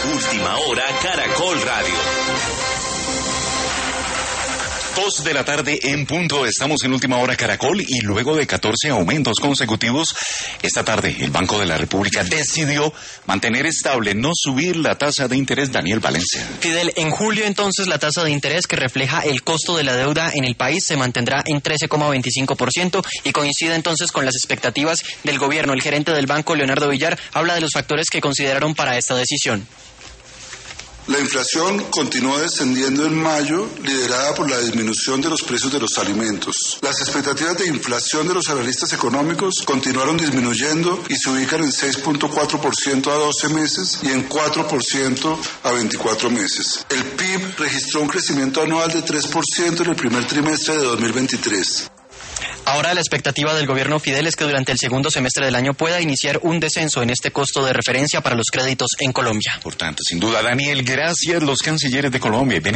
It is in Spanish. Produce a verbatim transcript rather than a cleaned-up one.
Última Hora Caracol Radio. Dos de la tarde en punto, estamos en Última Hora Caracol y luego de catorce aumentos consecutivos, esta tarde el Banco de la República decidió mantener estable, no subir la tasa de interés. Daniel Valencia. Fidel, en julio entonces la tasa de interés que refleja el costo de la deuda en el país se mantendrá en trece coma veinticinco por ciento y coincide entonces con las expectativas del gobierno. El gerente del banco, Leonardo Villar, habla de los factores que consideraron para esta decisión. La inflación continuó descendiendo en mayo, liderada por la disminución de los precios de los alimentos. Las expectativas de inflación de los analistas económicos continuaron disminuyendo y se ubican en seis punto cuatro por ciento a doce meses y en cuatro por ciento a veinticuatro meses. El P I B registró un crecimiento anual de tres por ciento en el primer trimestre de dos mil veintitrés. Ahora la expectativa del gobierno, Fidel, es que durante el segundo semestre del año pueda iniciar un descenso en este costo de referencia para los créditos en Colombia. Por tanto, sin duda, Daniel, gracias. Los cancilleres de Colombia